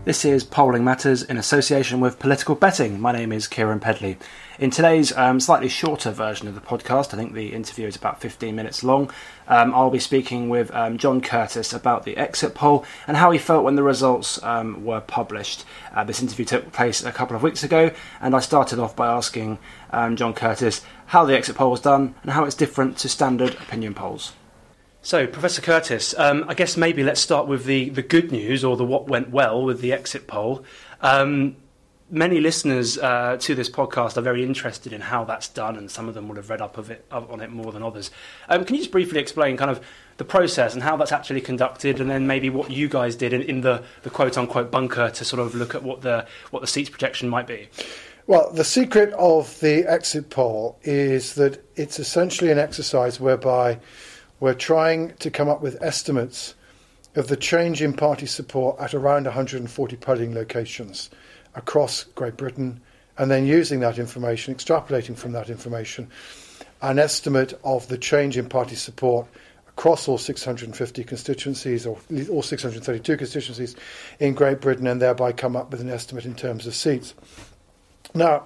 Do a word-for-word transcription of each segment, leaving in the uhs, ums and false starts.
This is Polling Matters in association with Political Betting. My name is Kieran Pedley. In today's um, slightly shorter version of the podcast, I think the interview is about fifteen minutes long, um, I'll be speaking with um, John Curtice about the exit poll and how he felt when the results um, were published. Uh, this interview took place a couple of weeks ago, and I started off by asking um, John Curtice how the exit poll was done and how it's different to standard opinion polls. So, Professor Curtice, um, I guess maybe let's start with the, the good news, or the what went well with the exit poll. Um, many listeners uh, to this podcast are very interested in how that's done, and some of them would have read up of it up on it more than others. Um, can you just briefly explain kind of the process and how that's actually conducted, and then maybe what you guys did in, in the, the quote-unquote bunker to sort of look at what the what the seats projection might be? Well, the secret of the exit poll is that it's essentially an exercise whereby we're trying to come up with estimates of the change in party support at around one hundred forty polling locations across Great Britain, and then using that information, extrapolating from that information, an estimate of the change in party support across all six hundred fifty constituencies, or all six hundred thirty-two constituencies in Great Britain, and thereby come up with an estimate in terms of seats. Now,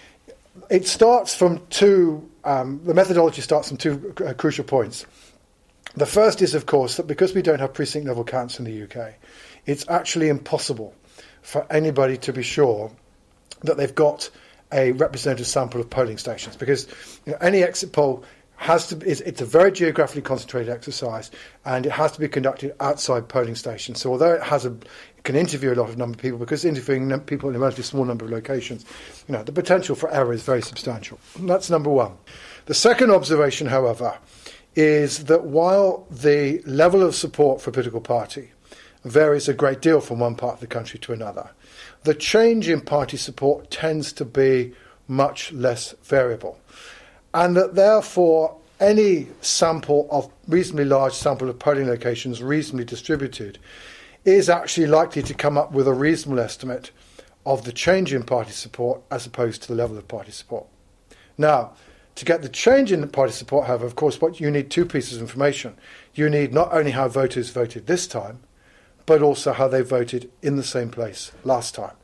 it starts from two, um, the methodology starts from two uh, crucial points. The first is, of course, that because we don't have precinct-level counts in the U K, it's actually impossible for anybody to be sure that they've got a representative sample of polling stations, because you know, any exit poll has to. It's, it's a very geographically concentrated exercise, and it has to be conducted outside polling stations. So, although it has a, it can interview a lot of number of people, because interviewing people in a relatively small number of locations, you know, the potential for error is very substantial. And that's number one. The second observation, however, is that while the level of support for a political party varies a great deal from one part of the country to another, the change in party support tends to be much less variable. And that therefore any sample of reasonably large sample of polling locations reasonably distributed is actually likely to come up with a reasonable estimate of the change in party support as opposed to the level of party support. Now, to get the change in party support, however, of course, what you need two pieces of information. You need not only how voters voted this time, but also how they voted in the same place last time.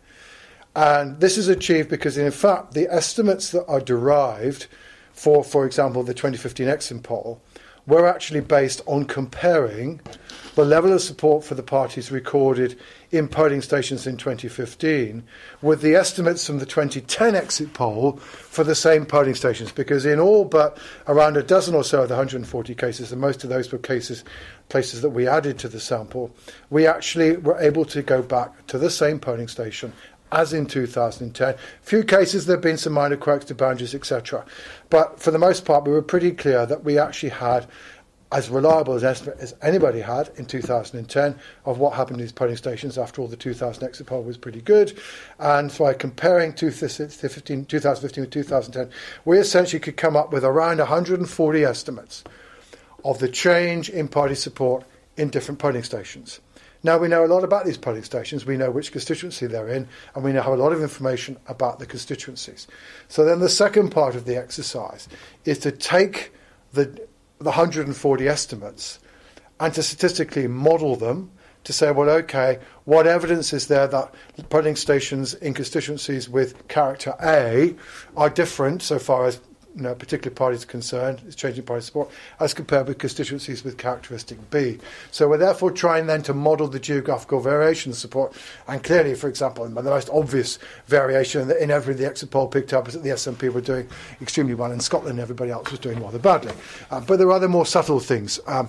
And this is achieved because, in fact, the estimates that are derived for, for example, the twenty fifteen exit poll were actually based on comparing the level of support for the parties recorded in polling stations in twenty fifteen with the estimates from the twenty ten exit poll for the same polling stations, because in all but around a dozen or so of the one hundred forty cases, and most of those were cases places that we added to the sample, we actually were able to go back to the same polling station as in two thousand ten. A few cases there have been some minor quirks to boundaries, et cetera. But for the most part, we were pretty clear that we actually had as reliable an estimate as anybody had in two thousand ten of what happened in these polling stations. After all, the two thousand exit poll was pretty good. And by comparing two thousand fifteen with two thousand ten, we essentially could come up with around one hundred forty estimates of the change in party support in different polling stations. Now, we know a lot about these polling stations. We know which constituency they're in, and we now have a lot of information about the constituencies. So then the second part of the exercise is to take the, the one hundred forty estimates and to statistically model them to say, well, OK, what evidence is there that polling stations in constituencies with character A are different so far as you know, particular parties are concerned, it's changing party support, as compared with constituencies with characteristic B. So we're therefore trying then to model the geographical variation of support. And clearly, for example, the most obvious variation that in every the exit poll picked up is that the S N P were doing extremely well in Scotland, everybody else was doing rather badly. Uh, but there are other more subtle things. Um,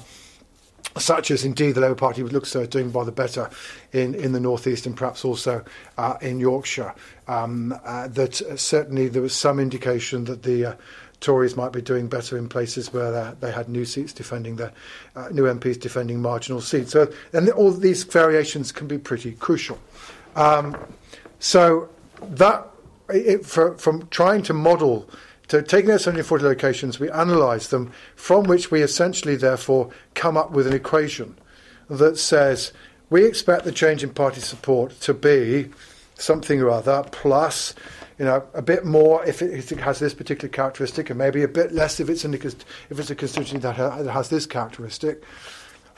such as indeed the Labour Party looks uh, doing rather better in, in the North East and perhaps also uh, in Yorkshire. Um, uh, that uh, certainly there was some indication that the uh, Tories might be doing better in places where uh, they had new seats defending their uh, new M Ps defending marginal seats. So, and all these variations can be pretty crucial. Um, so that it, for, from trying to model. So taking those one hundred forty locations, we analyse them, from which we essentially, therefore, come up with an equation that says we expect the change in party support to be something or other, plus, you know, a bit more if it, if it has this particular characteristic, and maybe a bit less if it's, in the, if it's a constituency that, ha- that has this characteristic,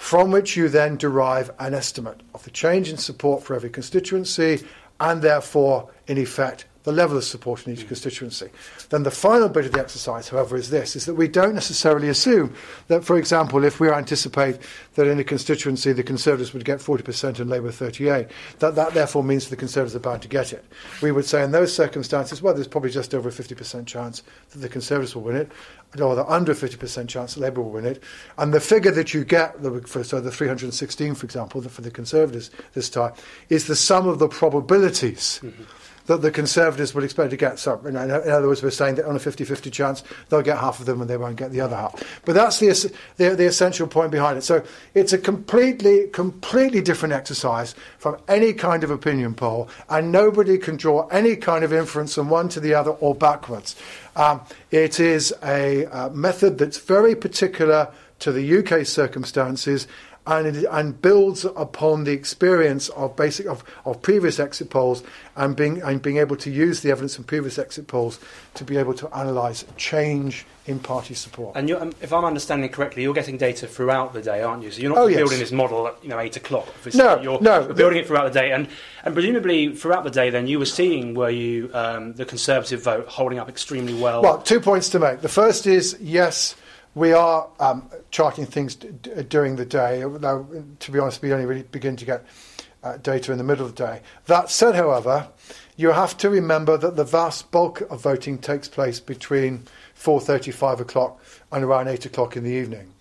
from which you then derive an estimate of the change in support for every constituency and therefore, in effect, the level of support in each constituency. Then the final bit of the exercise, however, is this, is that we don't necessarily assume that, for example, if we anticipate that in a constituency the Conservatives would get forty percent and Labour thirty-eight, that that therefore means the Conservatives are bound to get it. We would say in those circumstances, well, there's probably just over a fifty percent chance that the Conservatives will win it, or the under a fifty percent chance that Labour will win it. And the figure that you get, for, so the three hundred sixteen, for example, for the Conservatives this time, is the sum of the probabilities mm-hmm. that the Conservatives would expect to get. So, in other words, we're saying that on a fifty-fifty chance, they'll get half of them and they won't get the other half. But that's the, the, the essential point behind it. So it's a completely, completely different exercise from any kind of opinion poll, and nobody can draw any kind of inference from one to the other or backwards. Um, it is a uh, method that's very particular to the U K circumstances, and it, and builds upon the experience of basic of, of previous exit polls and being and being able to use the evidence from previous exit polls to be able to analyse change in party support. And you're, um, if I'm understanding correctly, you're getting data throughout the day, aren't you? So you're not oh, building yes. this model at you know eight o'clock. No, you're, no, you're building it throughout the day, and and presumably throughout the day, then you were seeing were you um, the Conservative vote holding up extremely well. Well, two points to make. The first is yes. We are um, charting things d- d- during the day. Now, to be honest, we only really begin to get uh, data in the middle of the day. That said, however, you have to remember that the vast bulk of voting takes place between four thirty, five o'clock and around eight o'clock in the evening.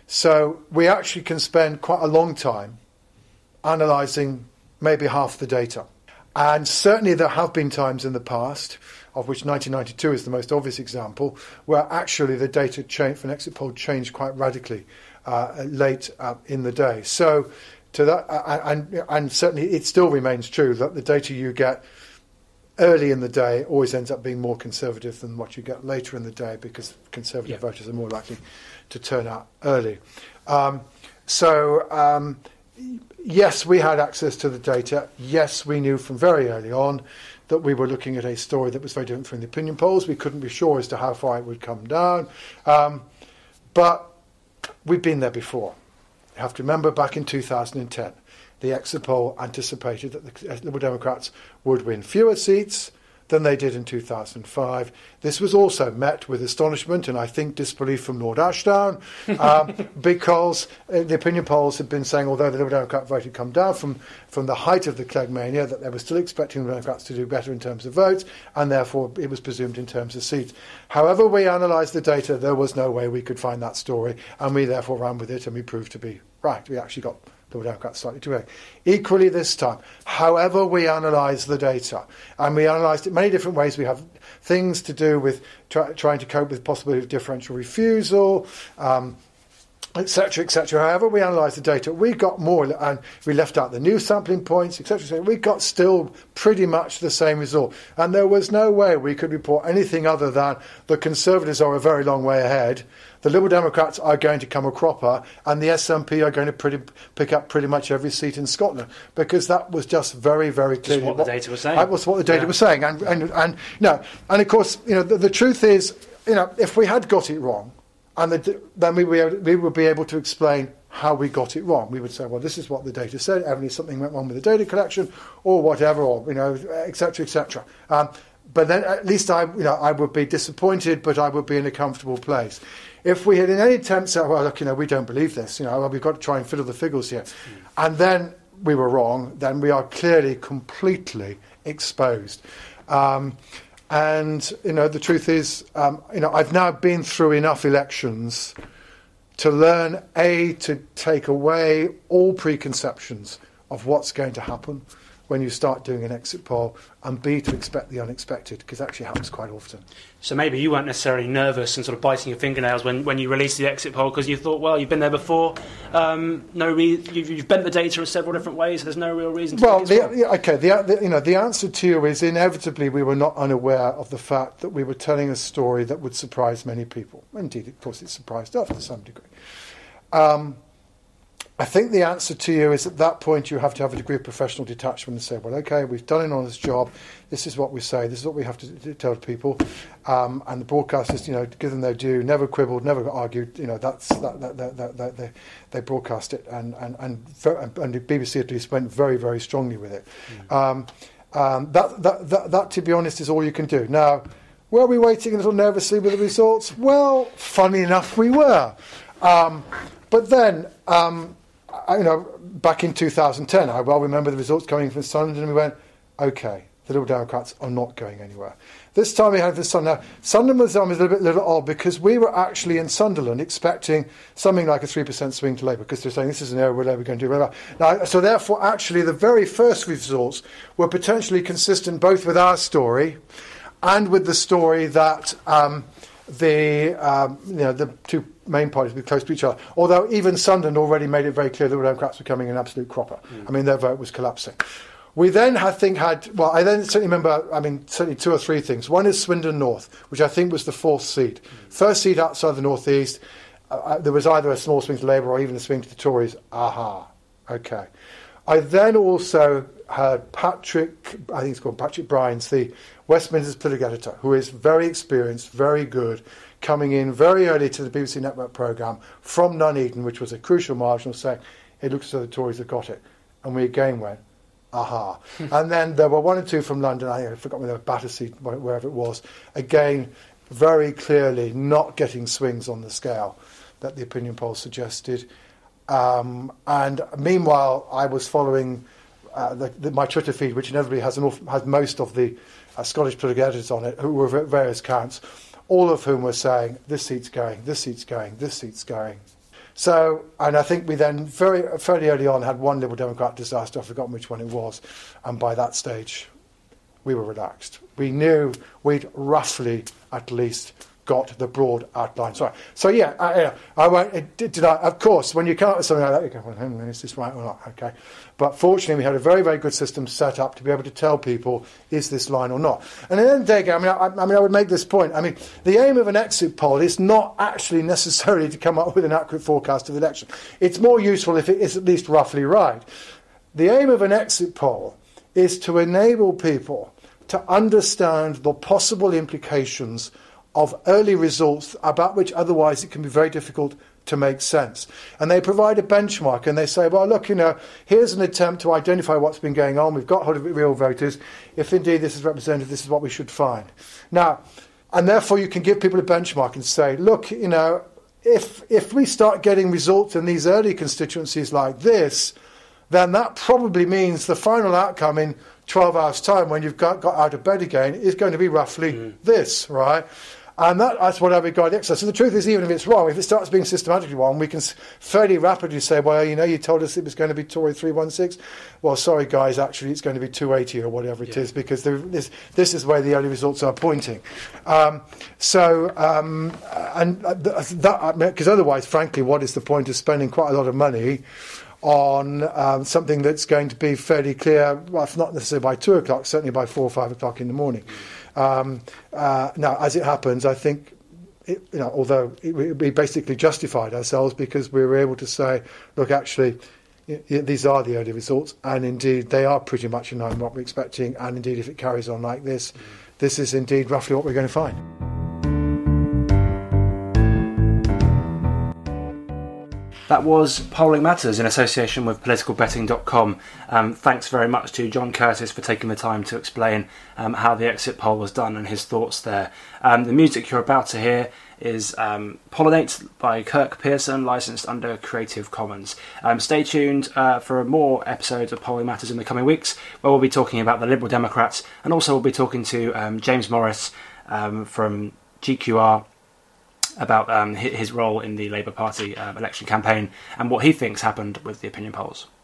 So we actually can spend quite a long time analysing maybe half the data. And certainly there have been times in the past, of which nineteen ninety-two is the most obvious example, where actually the data change, for an exit poll changed quite radically uh, late uh, in the day. So, to that, uh, and, and certainly it still remains true that the data you get early in the day always ends up being more conservative than what you get later in the day, because conservative yeah. voters are more likely to turn out early. Um, so, um, yes, we had access to the data. Yes, we knew from very early on that we were looking at a story that was very different from the opinion polls. We couldn't be sure as to how far it would come down. Um, but we've been there before. You have to remember back in two thousand ten, the exit poll anticipated that the Liberal Democrats would win fewer seats than they did in two thousand five. This was also met with astonishment and I think disbelief from Lord Ashdown, um, because uh, the opinion polls had been saying, although the Liberal Democrat vote had come down from, from the height of the Clegg mania, that they were still expecting the Democrats to do better in terms of votes, and therefore it was presumed in terms of seats. However we analysed the data, there was no way we could find that story, and we therefore ran with it, and we proved to be right. We actually got the Democrats slightly too early. Equally this time, however we analyse the data, and we analysed it many different ways. We have things to do with try, trying to cope with possibility of differential refusal, um, et cetera, et cetera. However we analysed the data, we got more, and we left out the new sampling points, et cetera, et cetera. We got still pretty much the same result. And there was no way we could report anything other than the Conservatives are a very long way ahead, the Liberal Democrats are going to come a cropper, and the S N P are going to pretty, pick up pretty much every seat in Scotland, because that was just very, very clearly what, what the data was saying. That was what the data yeah. was saying, and and and you know, and of course, you know, the, the truth is, you know, if we had got it wrong, and the, then we would, able, we would be able to explain how we got it wrong. We would say, well, this is what the data said. Evidently, something went wrong with the data collection, or whatever, or you know, et cetera, et cetera. Um, but then, at least I, you know, I would be disappointed, but I would be in a comfortable place. If we had in any attempt to, well, look, you know, we don't believe this, you know, well, we've got to try and fiddle the figures here, mm. and then we were wrong, then we are clearly completely exposed. Um, and, you know, the truth is, um, you know, I've now been through enough elections to learn, A, to take away all preconceptions of what's going to happen when you start doing an exit poll, and B, to expect the unexpected, because it actually happens quite often. So maybe you weren't necessarily nervous and sort of biting your fingernails when, when you released the exit poll, because you thought, well, you've been there before, um, no re- you've, you've bent the data in several different ways, there's no real reason to well, think it's the, wrong. okay, the, the, you know, the answer to you is inevitably we were not unaware of the fact that we were telling a story that would surprise many people. Indeed, of course, it surprised us to some degree. Um, I think the answer to you is at that point you have to have a degree of professional detachment and say, well, okay, we've done an honest job. This is what we say. This is what we have to t- tell people. Um, and the broadcasters, you know, give them their due. Never quibbled, never argued. You know, that's that, that, that, that, that they, they broadcast it, and and and, and the B B C at least went very very strongly with it. Mm. Um, um, that, that that that to be honest is all you can do. Now, were we waiting a little nervously with the results? Well, funny enough, we were. Um, but then. Um, I, you know, back in two thousand ten, I well remember the results coming from Sunderland, and we went, okay, the Liberal Democrats are not going anywhere. This time we had the Sunderland. Now, Sunderland was um, a little bit little odd because we were actually in Sunderland expecting something like a three percent swing to Labour, because they're saying this is an area where Labour are going to do well. Now, so therefore, actually, the very first results were potentially consistent both with our story and with the story that um, the um, you know the two main parties would be close to each other. Although even Sunderland already made it very clear that the Democrats were becoming an absolute cropper. Mm. I mean, their vote was collapsing. We then, I think, had, well, I then certainly remember, I mean, certainly two or three things. One is Swindon North, which I think was the fourth seat. Mm. First seat outside the North East. Uh, there was either a small swing to Labour or even a swing to the Tories. Aha. Okay. I then also heard Patrick, I think it's called Patrick Bryans, the West Midlands political editor, who is very experienced, very good, coming in very early to the B B C Network programme from Nuneaton, which was a crucial marginal, saying, it looks as though the Tories have got it. And we again went, aha. And then there were one or two from London, I forgot whether Battersea, wherever it was, again, very clearly not getting swings on the scale that the opinion polls suggested. Um, and meanwhile, I was following uh, the, the, my Twitter feed, which inevitably has, an awful, has most of the uh, Scottish political editors on it, who were at various counts, all of whom were saying, this seat's going, this seat's going, this seat's going. So, and I think we then very fairly early on had one Liberal Democrat disaster, I've forgotten which one it was, and by that stage we were relaxed. We knew we'd roughly at least got the broad outline. Sorry. So yeah, I, I won't, did, did I, of course, when you come up with something like that, you go, well, is this right or not? Okay. But fortunately, we had a very, very good system set up to be able to tell people, is this line or not? And at the end of the day, I mean, I, I mean, I would make this point. I mean, the aim of an exit poll is not actually necessarily to come up with an accurate forecast of the election. It's more useful if it is at least roughly right. The aim of an exit poll is to enable people to understand the possible implications of early results about which otherwise it can be very difficult to make sense. And they provide a benchmark and they say, well, look, you know, here's an attempt to identify what's been going on. We've got hold of real voters. If indeed this is representative, this is what we should find. Now, and therefore you can give people a benchmark and say, look, you know, if if we start getting results in these early constituencies like this, then that probably means the final outcome in twelve hours' time when you've got, got out of bed again is going to be roughly mm. this, right? And that, that's what I regard the exercise. So the truth is, even if it's wrong, if it starts being systematically wrong, we can fairly rapidly say, well, you know, you told us it was going to be Tory three one six. Well, sorry, guys, actually it's going to be two eighty or whatever it yeah. is, because this, this is where the early results are pointing. Um, so, um, and that, because otherwise, frankly, what is the point of spending quite a lot of money on um, something that's going to be fairly clear, well, if not necessarily by two o'clock, certainly by four or five o'clock in the morning. Um, uh, now, as it happens, I think, it, you know, although it, we basically justified ourselves because we were able to say, look, actually, it, it, these are the early results, and indeed they are pretty much in line with what we're expecting, and indeed if it carries on like this, mm. this is indeed roughly what we're going to find. That was Polling Matters in association with political betting dot com. Um, thanks very much to John Curtis for taking the time to explain um, how the exit poll was done and his thoughts there. Um, the music you're about to hear is um, Pollinate by Kirk Pearson, licensed under Creative Commons. Um, stay tuned uh, for more episodes of Polling Matters in the coming weeks, where we'll be talking about the Liberal Democrats, and also we'll be talking to um, James Morris um, from G Q R about um, his role in the Labour Party um, election campaign and what he thinks happened with the opinion polls.